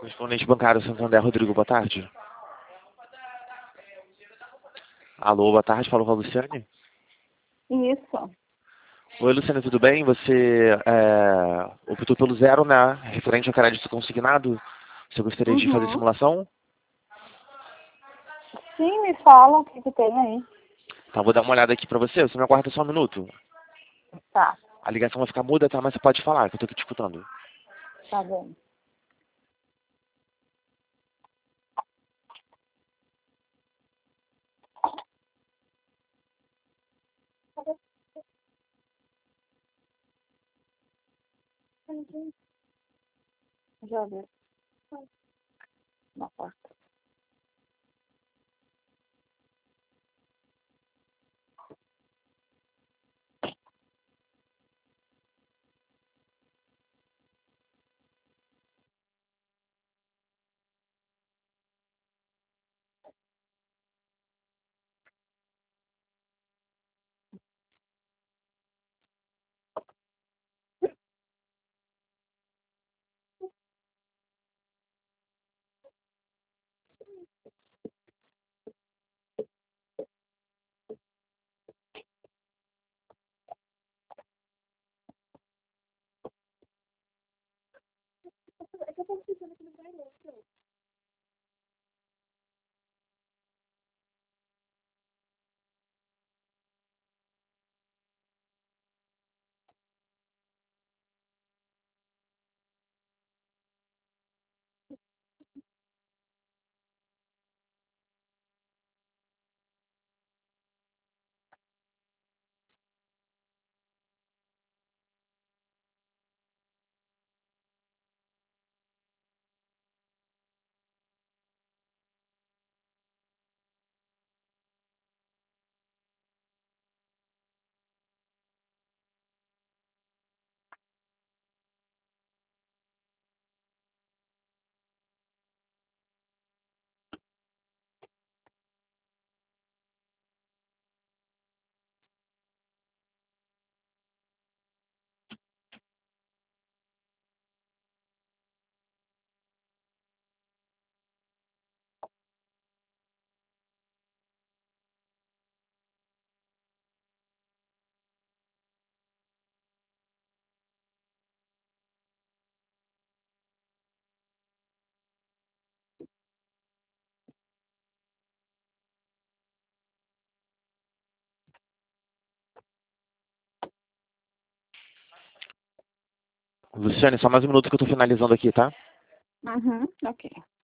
Correspondente bancário Santander, Rodrigo, boa tarde. Alô, boa tarde, falo com a Luciane. Isso. Oi, Luciane, tudo bem? Você optou pelo zero, né? Referente ao crédito consignado. Você gostaria de fazer Uhum. simulação? Sim, me fala o que tem aí. Então, vou dar uma olhada aqui pra você. Você me aguarda só um minuto. Tá, A ligação vai ficar muda, tá? Mas você pode falar, que eu tô aqui te escutando. tá bom. Já vi. Na porta. Luciane, só mais um minuto que eu tô finalizando aqui, tá? Uhum, ok.